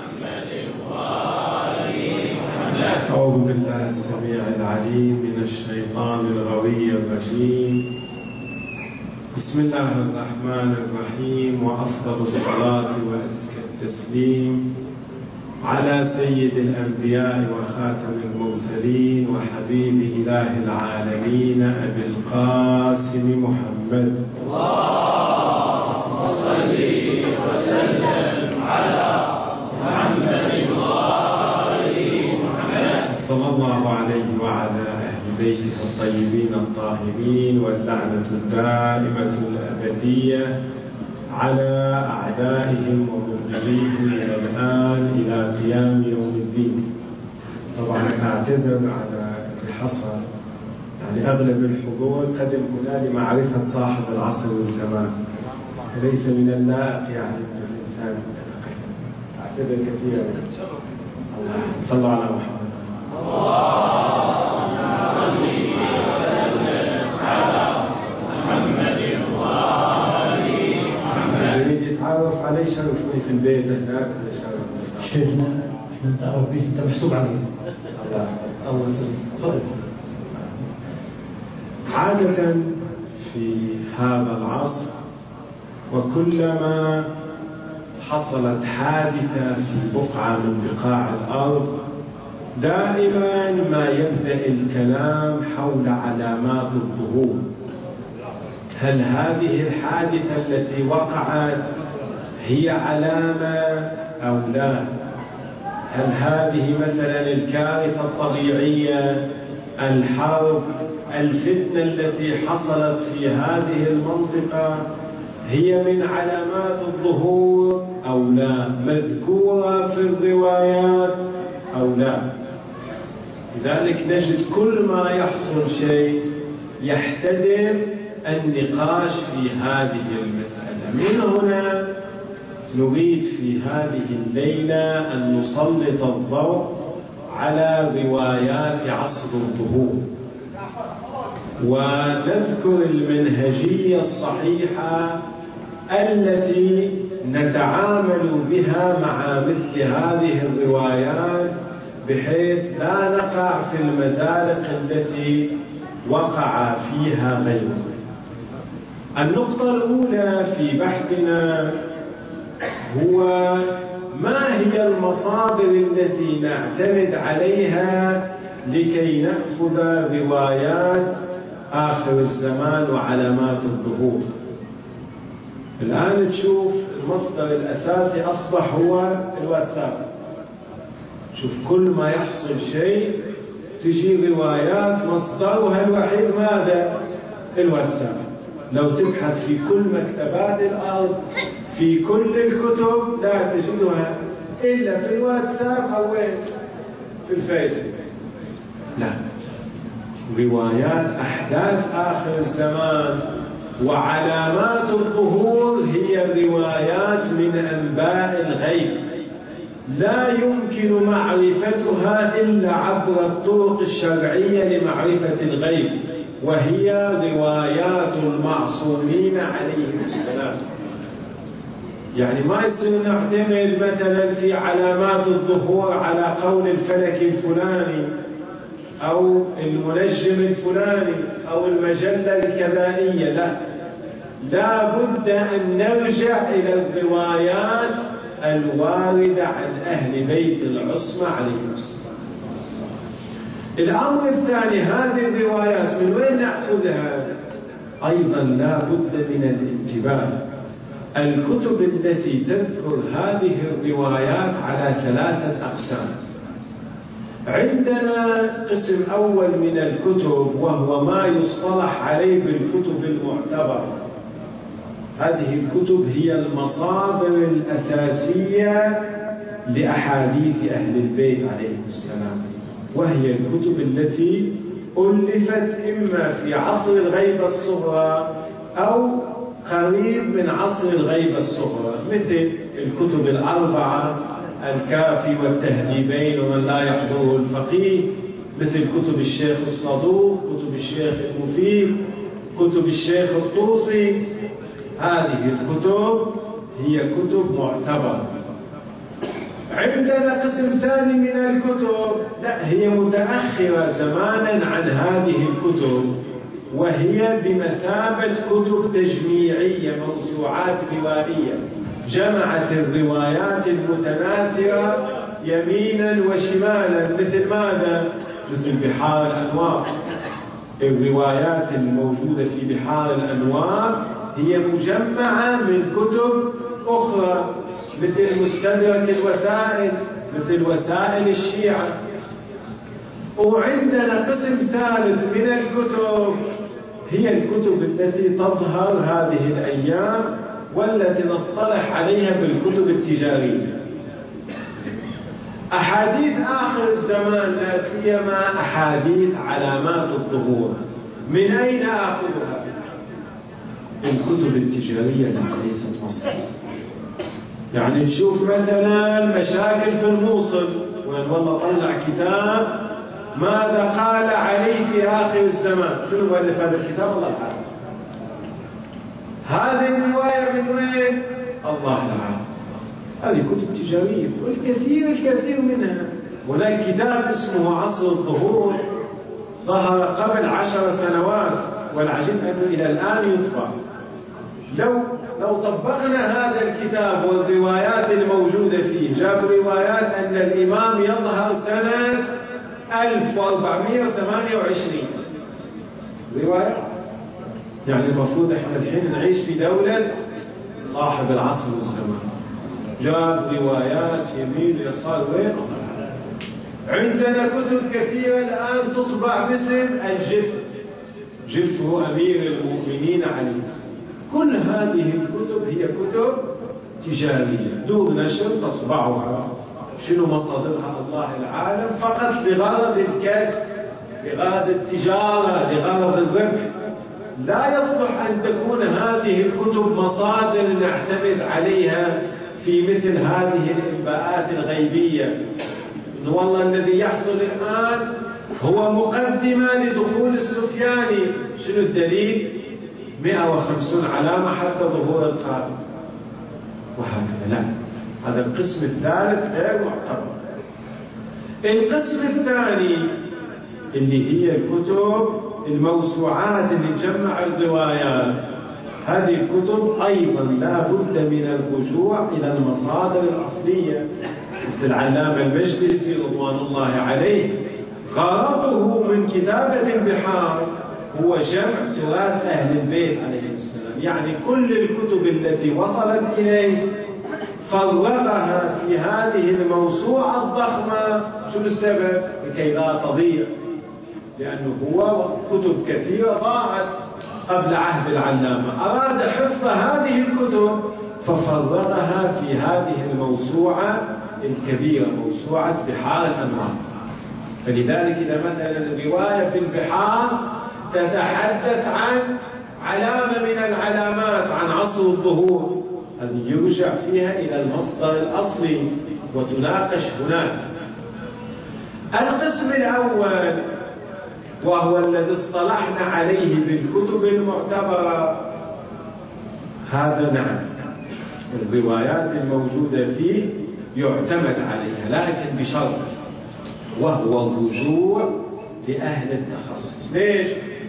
أعوذ بالله السميع العليم من الشيطان الغوي الرجيم. بسم الله الرحمن الرحيم، وأفضل الصلاة وأزكى التسليم على سيد الأنبياء وخاتم المرسلين وحبيب إله العالمين أبي القاسم محمد. اللهم صل وسلم على محمد وآل محمد صلى الله عليه وعلى أهل بيته الطيبين الطاهرين، واللعنة الدائمة الأبدية على أعدائهم ومبغضيهم إلى الآن إلى قيام يوم الدين. طبعا أعتذر على اللي حصل، يعني أغلب الحضور قدم هنا لمعرفة صاحب العصر والزمان، ليس من اللائق يعني الإنسان. أعتذر كثيرا. صلى على محمد. اللهم صل وسلم على محمد وآل محمد. يريد يتعرف عليه شرفني في البيت هناك. شيخنا احنا نتعرف بيك، انت محسوب علينا. الله يسلمك. تفضل. عادة في هذا العصر وكلما حصلت حادثة في بقعة من بقاع الأرض دائما ما يبدأ الكلام حول علامات الظهور. هل هذه الحادثة التي وقعت هي علامة أو لا؟ هل هذه مثلا الكارثة الطبيعية، الحرب، الفتنة التي حصلت في هذه المنطقة هي من علامات الظهور أو لا؟ مذكورة في الروايات أو لا؟ لذلك نجد كل ما يحصل شيء يحتدم النقاش في هذه المسألة. من هنا نريد في هذه الليلة أن نسلط الضوء على روايات عصر الظهور، ونذكر المنهجية الصحيحة التي نتعامل بها مع مثل هذه الروايات بحيث لا نقع في المزالق التي وقع فيها غيرنا. النقطة الأولى في بحثنا هو ما هي المصادر التي نعتمد عليها لكي نأخذ روايات آخر الزمان وعلامات الظهور. الآن تشوف المصدر الأساسي أصبح هو الواتساب. شوف كل ما يحصل شيء تجي روايات مصدرها الوحيد ماذا؟ الواتساب. لو تبحث في كل مكتبات الأرض في كل الكتب لا تجدها إلا في الواتساب أو في الفيسبوك. لا، روايات أحداث آخر الزمان وعلامات الظهور هي روايات من أنباء الغيب، لا يمكن معرفتها إلا عبر الطرق الشرعية لمعرفة الغيب، وهي روايات المعصومين عليهم السلام. يعني ما يصير نعتمد مثلا في علامات الظهور على قول الفلك الفلاني أو المنجم الفلاني أو المجلة الكذائية. لا بد أن نرجع إلى الروايات الواردة عن أهل بيت العصمة عليهم السلام. الأمر الثاني، هذه الروايات من وين نأخذها؟ أيضا لا بد من الانتباه. الكتب التي تذكر هذه الروايات على 3 أقسام. عندنا قسم أول من الكتب وهو ما يصطلح عليه بالكتب المعتبرة. هذه الكتب هي المصادر الأساسية لأحاديث أهل البيت عليهم السلام، وهي الكتب التي ألفت إما في عصر الغيبة الصغرى أو قريب من عصر الغيبة الصغرى، مثل الكتب ال4 الكافي والتهذيبين ومن لا يحضره الفقيه، مثل كتب الشيخ الصدوق، كتب الشيخ المفيد، كتب الشيخ الطوسي. هذه الكتب هي كتب معتبرة. عندنا قسم ثاني من الكتب لا هي متأخرة زمانا عن هذه الكتب، وهي بمثابة كتب تجميعية، موسوعات روائية، جمعت الروايات المتناثرة يمينا وشمالا. مثل ماذا؟ مثل بحار الأنوار. الروايات الموجودة في بحار الأنوار هي مجمعة من كتب أخرى، مثل مستدرك الوسائل، مثل وسائل الشيعة. وعندنا قسم ثالث من الكتب هي الكتب التي تظهر هذه الأيام والتي نصطلح عليها بالكتب التجارية. أحاديث آخر الزمان لا سيما أحاديث علامات الظهور، من أين آخذها؟ الكتب التجارية ليست مصرية. يعني نشوف مثلا مشاكل في الموصل، والله طلع كتاب ماذا قال عليه في آخر الزمان، من مؤلف هذا الكتاب؟ الله أعلم. هذه الرواية من وين؟ الله أعلم. هذه كتب تجارية والكثير منها. هناك كتاب اسمه عصر الظهور ظهر قبل 10 سنوات، والعجيب أنه إلى الآن يطبع. لو طبقنا هذا الكتاب والروايات الموجودة فيه، جاب روايات أن الإمام يظهر سنة 1428 روايات. يعني المفروض احنا الحين نعيش في دولة صاحب العصر والزمان. جاب روايات يمين ويسار وين؟ عندنا كتب كثيرة الآن تطبع باسم الجف هو أمير المؤمنين علي. كل هذه الكتب هي كتب تجارية دون نشر، تطبعها شنو مصادرها الله العالم، فقط لغرض الكسب، لغرض التجارة، لغرض الربح. لا يصلح أن تكون هذه الكتب مصادر نعتمد عليها في مثل هذه الإنباءات الغيبية. إنه والله الذي يحصل الآن هو مقدمة لدخول السفياني، شنو الدليل؟ 150 علامة حتى ظهور القادم، وهكذا. لا، هذا القسم الثالث غير معتبر. القسم الثاني اللي هي الكتب الموسوعات اللي تجمع الروايات، هذه الكتب أيضا لا بد من الرجوع إلى المصادر الأصلية. مثل العلامة المجلسي رضوان الله عليه، غرضه من كتابة البحار هو جمع تراث أهل البيت عليه السلام. يعني كل الكتب التي وصلت إليه فرغها في هذه الموسوعة الضخمة. شو السبب؟ لكي لا تضيع، لأنه هو كتب كثيرة ضاعت قبل عهد العلامة، أراد حفظ هذه الكتب ففرغها في هذه الموسوعة الكبيرة، موسوعة بحار الأنوار. فلذلك إذا مثلا الرواية في البحار تتحدث عن علامة من العلامات عن عصر الظهور، هذه يرجع فيها إلى المصدر الأصلي وتناقش هناك. القسم الأول وهو الذي اصطلحنا عليه بالكتب المعتبرة، هذا نعم الروايات الموجودة فيه يعتمد عليها، لكن بشرط، وهو الرجوع لأهل التخصص. ليش؟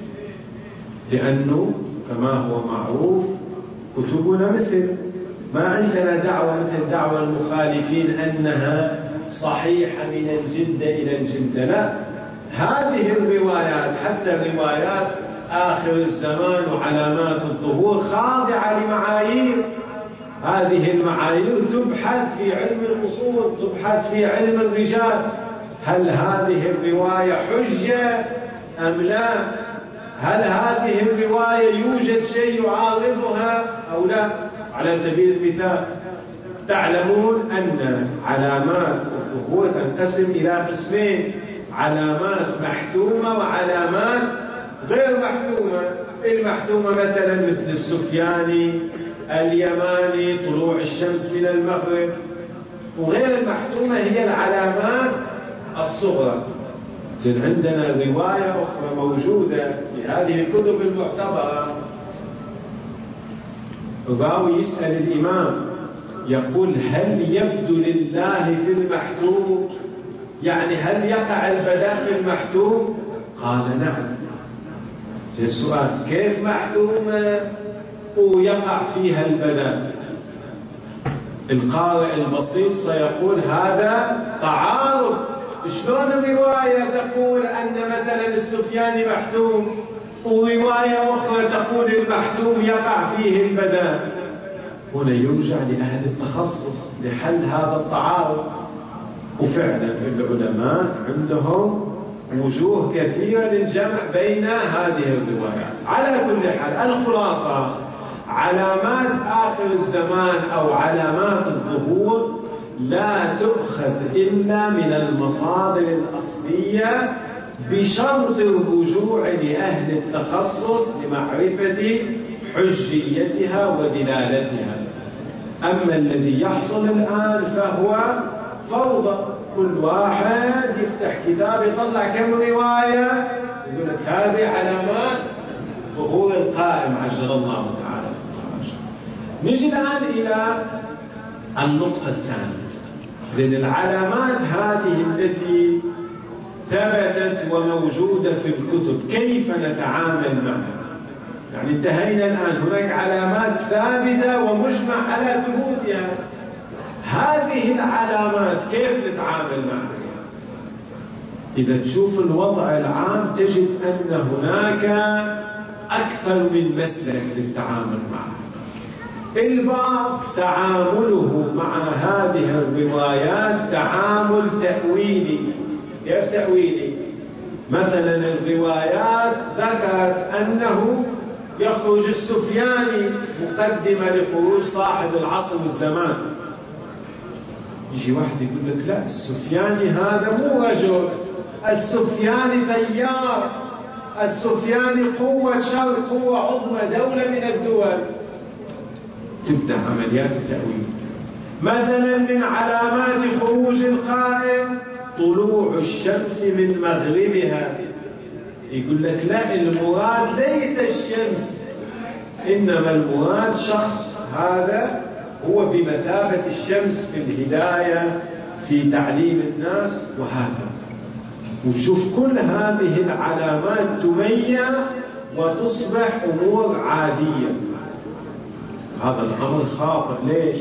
لأنه كما هو معروف كتبنا ما عندنا دعوة مثل دعوة المخالفين أنها صحيحة من الجدة إلى الجدة. لا، هذه الروايات حتى روايات آخر الزمان وعلامات الظهور خاضعة لمعايير. هذه المعايير تبحث في علم الأصول، تبحث في علم الرجال. هل هذه الرواية حجة أم لا؟ هل هذه الرواية يوجد شيء يعارضها أو لا؟ على سبيل المثال، تعلمون أن علامات الظهور تنقسم إلى قسمين: علامات محتومة وعلامات غير محتومة. المحتومة مثلا مثل السفياني، اليماني، طلوع الشمس من المغرب. وغير المحتومة هي العلامات الصغرى. زين، عندنا رواية أخرى موجودة في هذه الكتب المعتبرة، الراوي يسأل الإمام يقول هل يبدو لله في المحتوم؟ يعني هل يقع البداء في المحتوم؟ قال نعم. زي السؤال كيف محتومة ويقع فيها البداء؟ القارئ البسيط سيقول هذا تعارض. شلون الرواية تقول أن مثلا السفياني محتوم ورواية أخرى تقول المحتوم يقع فيه البداء؟ هنا يرجع لأهل التخصص لحل هذا التعارض. وفعلا العلماء عندهم وجوه كثيرة للجمع بين هذه الروايات. على كل حال الخلاصة علامات آخر الزمان أو علامات الظهور لا تؤخذ إلا من المصادر الأصلية بشرط الرجوع لأهل التخصص لمعرفة حجيتها ودلالتها. أما الذي يحصل الآن فهو فوضى، كل واحد يفتح كتاب يطلع كم رواية يقول لك هذه علامات ظهور القائم عجل الله تعالى. نجي الآن إلى النقطة الثانية. لأن العلامات هذه التي ثبتت وموجودة في الكتب كيف نتعامل معها؟ يعني انتهينا الآن هناك علامات ثابتة ومجمع على ثبوتها. هذه العلامات كيف نتعامل معها؟ إذا تشوف الوضع العام تجد أن هناك أكثر من مسلك للتعامل معها. البعض تعامله مع هذه الروايات تعامل تأويلي. كيف تأويلي؟ مثلا الروايات ذكرت أنه يخرج السفياني مقدمة لخروج صاحب العصر والزمان. يجي واحد يقول لك لا، السفياني هذا مو رجل، السفياني تيار، السفياني قوة شر، قوة عظمى، دولة من الدول. تبدأ عمليات التأويل. مثلا من علامات خروج القائم طلوع الشمس من مغربها. يقول لك لا، المراد ليس الشمس، إنما المراد شخص هذا هو بمثابة الشمس في الهداية في تعليم الناس وهكذا. وشوف كل هذه العلامات تميز وتصبح أمور عادية. هذا الأمر خاطئ. ليش؟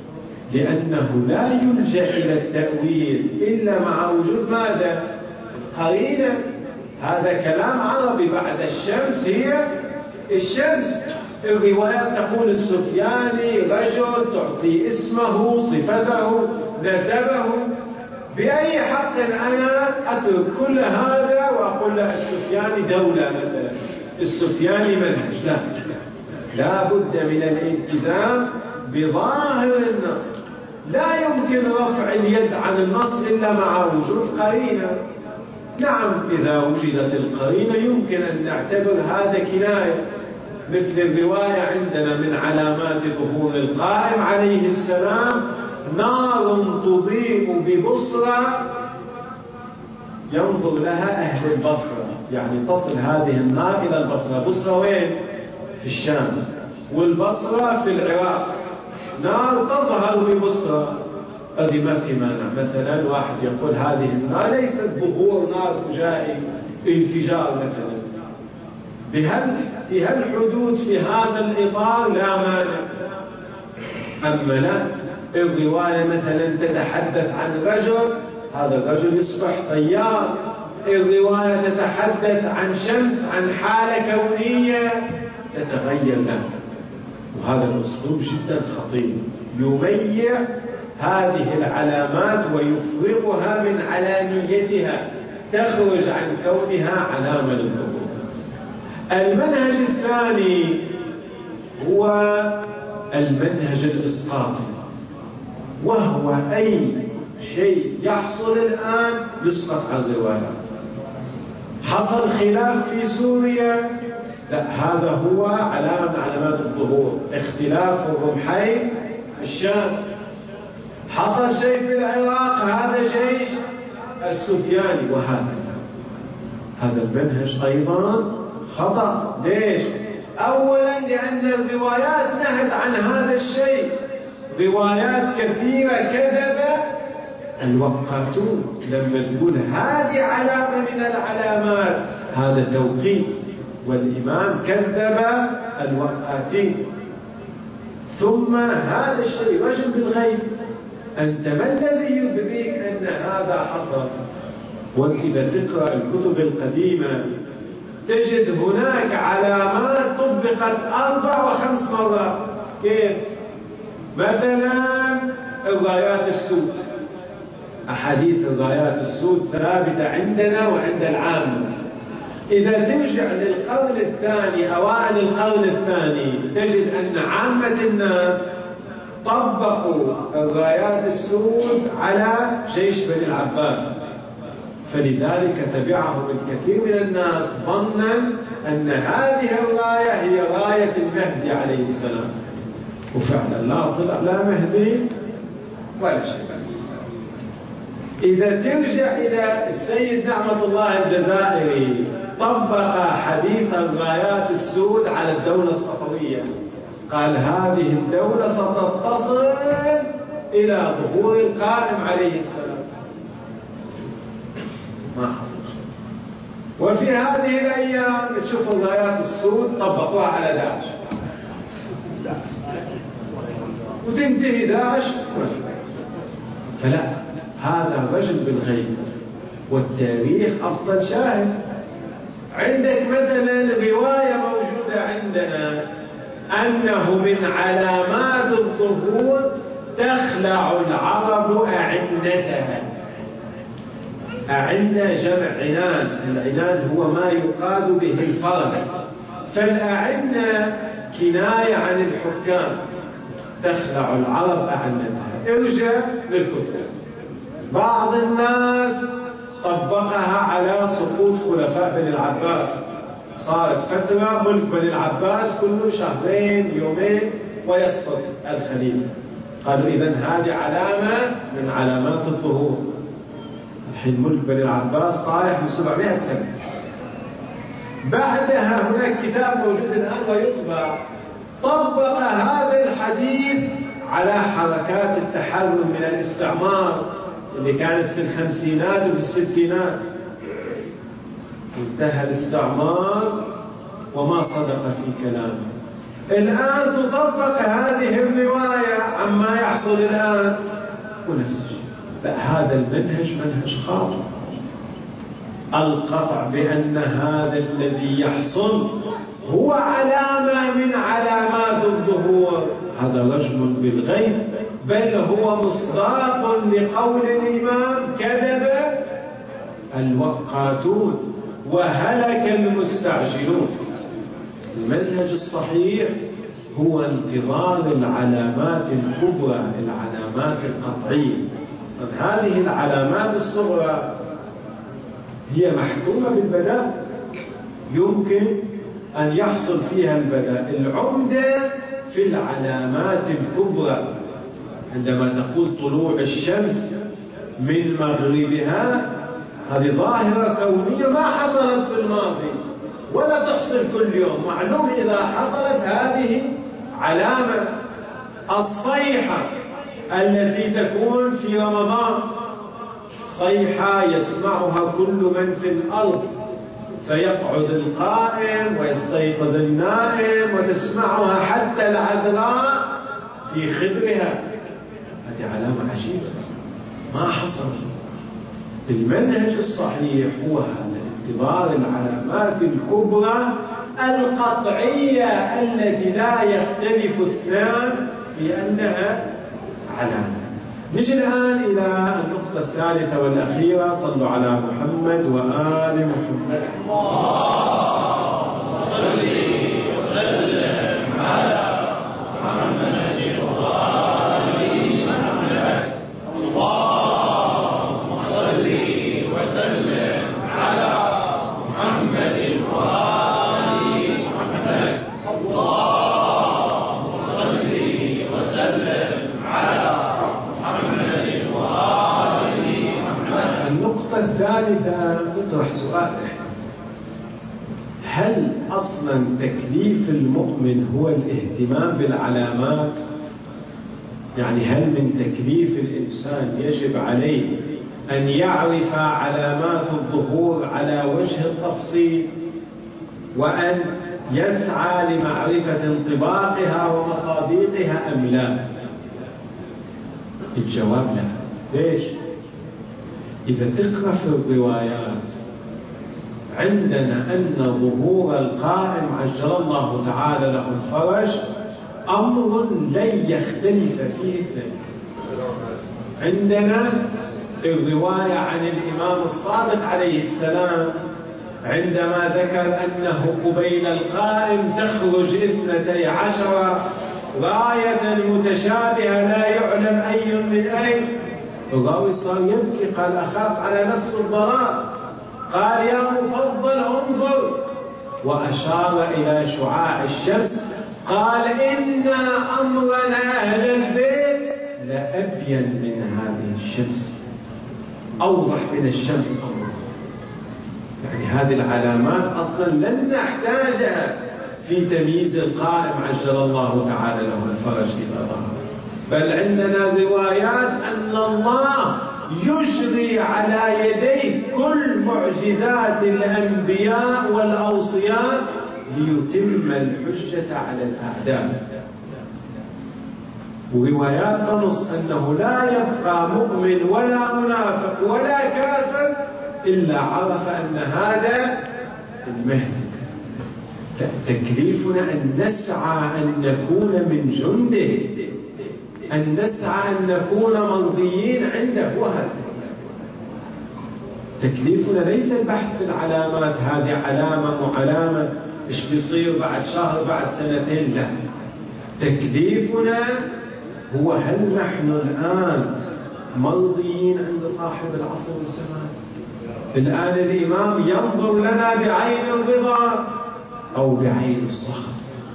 لأنه لا يلجأ إلى التأويل إلا مع وجود ماذا؟ قرينة. هذا كلام عربي. بعد الشمس هي الشمس. الروايات تقول السفياني رجل، تعطي اسمه، صفته، نسبه. بأي حق أنا أترك كل هذا وأقول له السفياني دولة مثلا، السفياني منهج؟ لا، لا بد من الالتزام بظاهر النص. لا يمكن رفع اليد عن النص إلا مع وجود قرينة. نعم، إذا وجدت القرينة يمكن أن نعتبر هذا كناية، مثل الرواية عندنا من علامات ظهور القائم عليه السلام نار تضيء ببصرى ينظر لها أهل البصرة. يعني تصل هذه النار إلى البصرة. بصرة وين؟ في الشام، والبصرة في العراق. نار تظهر ببصرة. هذه ما في مانع. مثلا واحد يقول هذه النار ليست ظهور نار فجائي، انفجار مثلا. في هالحدود في هذا الإطار لا مانع. أما لا، الرواية مثلا تتحدث عن رجل، هذا الرجل يصبح طيار. الرواية تتحدث عن شمس، عن حالة كونية، تتغير له. وهذا الأسلوب جدا خطير، يميع هذه العلامات ويفرقها من علاميتها، تخرج عن كونها علامة للظهور. المنهج الثاني هو المنهج الإسقاطي، وهو أي شيء يحصل الآن يسقط عن الروايات. حصل خلاف في سوريا، لا، هذا هو علامة من علامات الظهور. اختلاف الرمحين في الشام. حصل شيء في العراق، هذا جيش السفياني، وهكذا. هذا المنهج أيضا خطأ. ليش؟ أولا لأن الروايات نهت عن هذا الشيء. روايات كثيرة كذب الوقاتون. لما تقول هذه علامة من العلامات هذا توقيت، والإمام كذب الوقاتين. ثم هذا الشيء رجل بالغيب، أنت ما الذي يدريك أن هذا حصل؟ وإذا تقرأ الكتب القديمة تجد هناك علامات طبقت 4 و5 مرات. كيف؟ مثلا الرايات السود، أحاديث الرايات السود ثابتة عندنا وعند العامة. إذا ترجع للقرن الثاني، أوائل القرن الثاني، تجد أن عامة الناس طبقوا الرايات السود على جيش بني العباس، فلذلك تبعهم الكثير من الناس ظنا أن هذه الراية هي راية المهدي عليه السلام، وفعلا لا طلع لا مهدي ولا شيء. إذا ترجع إلى السيد نعمة الله الجزائري طبق حديث الرايات السود على الدولة الصفوية، قال هذه الدولة ستتصل إلى ظهور القائم عليه السلام. ما حصل شيء. وفي هذه الأيام تشوف الرايات السود طبقوها على داعش، وتنتهي داعش. فلا، هذا رجل بالغيب، والتاريخ أفضل شاهد. عندك مثلا رواية موجودة عندنا أنه من علامات الظهور تخلع العرب أعنتها. أعنة جمع عنان، العنان هو ما يقاد به الفرس، فالأعنة كناية عن الحكام. تخلع العرب أعنتها. ارجع للكتب، بعض الناس طبقها على سقوط خلفاء بني العباس. صارت فترة ملك بني العباس كله 2 يومين ويسقط الخليفة، قالوا إذن هذه علامة من علامات الظهور. الحين ملك بني العباس طايح من 700 سنة. بعدها هناك كتاب موجود الآن ويطبع طبق هذا الحديث على حركات التحرر من الاستعمار اللي كانت في الخمسينات وفي الستينات. انتهى الاستعمار وما صدق في كلامه. الآن تطبق هذه الرواية عما يحصل الآن ونفس الشيء. لا، هذا المنهج منهج خاطئ. القطع بأن هذا الذي يحصل هو علامة من علامات الظهور هذا رجم بالغيب، بل هو مصداق لقول الإمام كذب الوقاتون وهلك المستعجلون. المنهج الصحيح هو انتظار العلامات الكبرى، العلامات القطعية. هذه العلامات الصغرى هي محكومة بالبداء، يمكن أن يحصل فيها البداء. العمدة في العلامات الكبرى، عندما تقول طلوع الشمس من مغربها، هذه ظاهرة كونية ما حصلت في الماضي ولا تحصل كل يوم، معلوم إذا حصلت هذه علامة. الصيحة التي تكون في رمضان صيحة يسمعها كل من في الأرض، فيقعد القائم ويستيقظ النائم وتسمعها حتى العذراء في خدرها. هذه علامة عجيبة ما حصل. المنهج الصحيح هو هذا انتظار العلامات الكبرى القطعية التي لا يختلف اثنان في أنها علامة. نجي الآن إلى النقطة الثالثة والأخيرة. صلوا على محمد وآل محمد. اللهم صل وسلم على محمد وآل محمد. اللهم صل وسلم على محمد وآل محمد. اللهم صل وسلم على النقطة الثالثة نطرح سؤال: هل أصلا تكليف المؤمن هو الاهتمام بالعلامات؟ يعني هل من تكليف الإنسان يجب عليه أن يعرف علامات الظهور على وجه التفصيل وأن يسعى لمعرفة انطباقها ومصادقها أم لا؟ الجواب لا. ليش؟ إذا تقرأ في الروايات عندنا أن ظهور القائم عجل الله تعالى له الفرج أمر لن يختلف فيه اثنين. عندنا الرواية عن الإمام الصادق عليه السلام عندما ذكر أنه قبيل القائم تخرج 12 راية متشابهة لا يعلم أي من أين. الراوي صار يبكي، قال أخاف على نفس الضرار، قال يا مفضل انظر، وأشار إلى شعاع الشمس، قال إن أمرنا أهل البيت لأبين من هذه الشمس، أوضح من الشمس أمر. يعني هذه العلامات أصلا لن نحتاجها في تمييز القائم عجل الله تعالى له الفرج إذا ظهر، بل عندنا روايات أن الله يجري على يديه كل معجزات الأنبياء والأوصياء ليتم الحجة على الأعداء. وروايات تنص أنه لا يبقى مؤمن ولا منافق ولا كافر إلا عرف أن هذا المهدي. تكليفنا أن نسعى أن نكون من جنده، أن نسعى أن نكون مرضيين عنده. وهذا تكليفنا ليس البحث في العلامات، هذه علامة وعلامة إيش بيصير بعد شهر بعد سنتين، لا. تكليفنا هو هل نحن الآن مرضيين عند صاحب العصر والزمان؟ الآن الإمام ينظر لنا بعين الرضا أو بعين السخط؟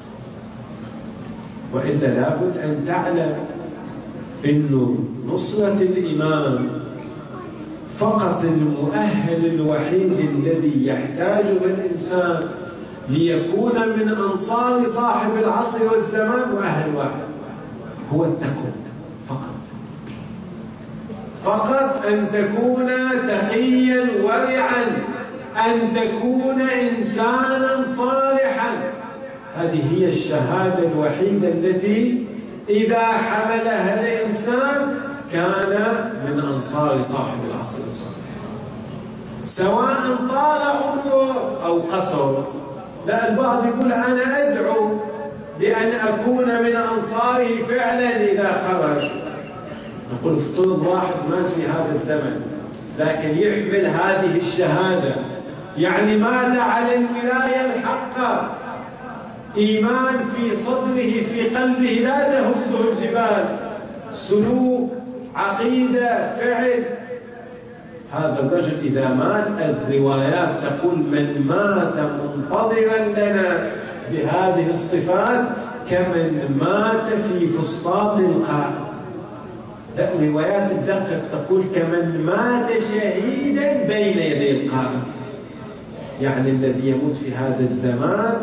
وإلا لابد أن تعلم إنه نصرة الإمام فقط المؤهل الوحيد الذي يحتاجه الإنسان ليكون من أنصار صاحب العصر والزمان مؤهل واحد، هو التقوى فقط أن تكون تقيا ورعا، أن تكون إنسانا صالحا. هذه هي الشهادة الوحيدة التي إذا حملها الإنسان كان من أنصار صاحب العصر الصالح، سواء طال عمره أو قصر. لا، البعض يقول أنا أدعو لأن أكون من أنصاره فعلا إذا خرج. نقول افترض واحد مات في هذا الزمن لكن يحمل هذه الشهادة، يعني مات على الولاية الحقة، إيمان في صدره في قلبه لا تهزه الجبال، سلوك عقيدة فعل. هذا الرجل إذا مات الروايات تقول من مات منتظرا لنا بهذه الصفات كمن مات في فسطاط القاع. روايات الدقة تقول كمن مات شهيدا بين يدي القائم، يعني الذي يموت في هذا الزمان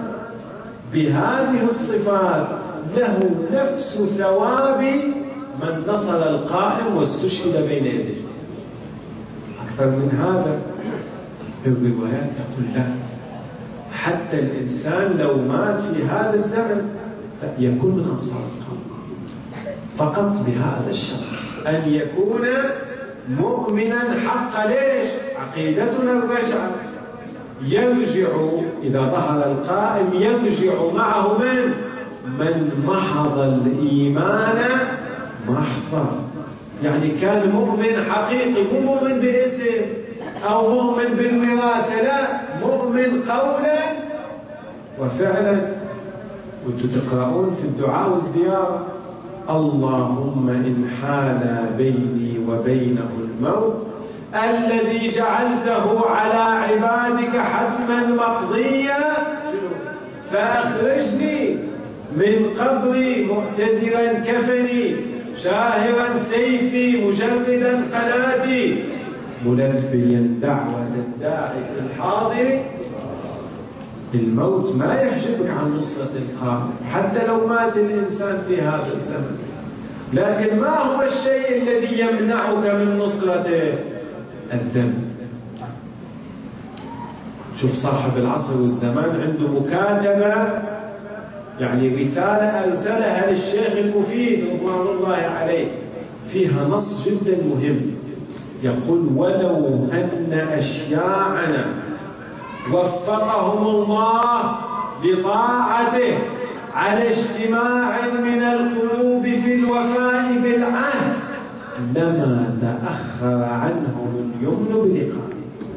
بهذه الصفات له نفس ثواب من نصر القائم واستشهد بين يديه. أكثر من هذا الروايات تقول لا، حتى الإنسان لو مات في هذا الزمن يكون من أنصار القائم فقط بهذا الشرط أن يكون مؤمنا حقا. ليش؟ عقيدتنا الرجعة، يرجع إذا ظهر القائم يرجع معه من محض الإيمان محضا، يعني كان مؤمن حقيقي، مو مؤمن بالاسم أو مؤمن بالوراثة، لا، مؤمن قولا وفعلا. وانتم تقرؤون في الدعاء والزيارة اللهم إن حال بيني وبينه الموت الذي جعلته على عبادك حتما مقضيا فأخرجني من قبري معتذرا كفني شاهرا سيفي مجردا قناتي ملبيا دعوة الداعي في الحاضر. الموت ما يحجبك عن نصرة القائم حتى لو مات الإنسان في هذا الزمن. لكن ما هو الشيء الذي يمنعك من نصرته؟ الذنب. شوف صاحب العصر والزمان عنده مكاتبة، يعني رسالة أرسلها للشيخ المفيد رضوان الله عليه، فيها نص جدا مهم، يقول: ولو أن أشياعنا وفقهم الله لطاعته على اجتماع من القلوب في الوفاء بالعهد لما تأخر عنهم اليمن بلقائه،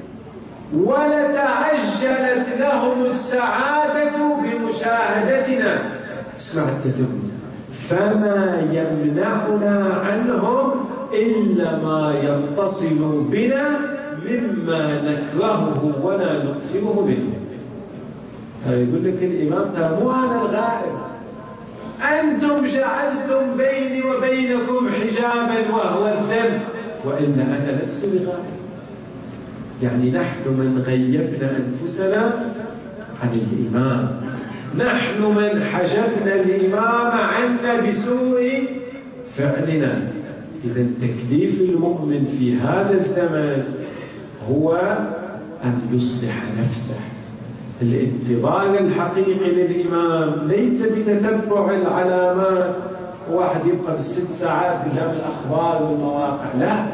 ولتعجلت لهم السعادة بمشاهدتنا. اسمع التتبع: فما يمنعنا عنهم إلا ما يتصل بنا مما نكرهه ولا نؤثره منه. يقول لك الإمام: ترى مو أنا الغائب، أنتم جعلتم بيني وبينكم حجابا وهو الذنب، وإلا أنا لست بغائب. يعني نحن من غيبنا أنفسنا عن الإمام، نحن من حجبنا الإمام عنا بسوء فعلنا. إذا تكليف المؤمن في هذا الزمن هو أن يصلح نفسه. الانتظار الحقيقي للإمام ليس بتتبع العلامات، واحد يبقى ب6 ساعات قدام الأخبار والمواقع، لا،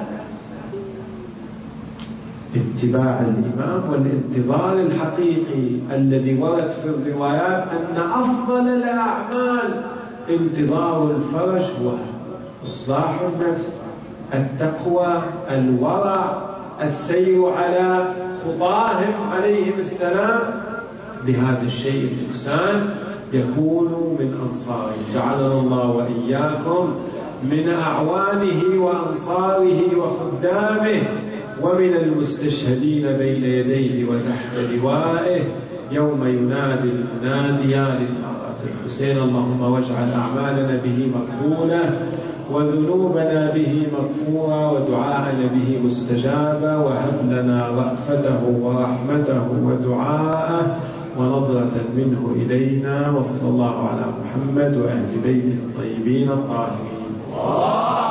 اتباع الإمام والانتظار الحقيقي الذي ورد في الروايات أن أفضل الأعمال انتظار الفرج هو إصلاح النفس، التقوى، الورع، السير على خطاهم عليهم السلام. بهذا الشيء الإنسان يكون من أنصاره. جعلنا الله وإياكم من أعوانه وأنصاره وخدامه، ومن المستشهدين بين يديه وتحت لوائه يوم ينادي المنادي يا للمرأة الحسين. اللهم واجعل أعمالنا به مقبولة، وذنوبنا به مغفورة، ودعاءنا به مستجابة، وهب لنا رأفته ورحمته ودعاءه ونظرة منه إلينا. وصلى الله على محمد وأهل بيته الطيبين الطاهرين.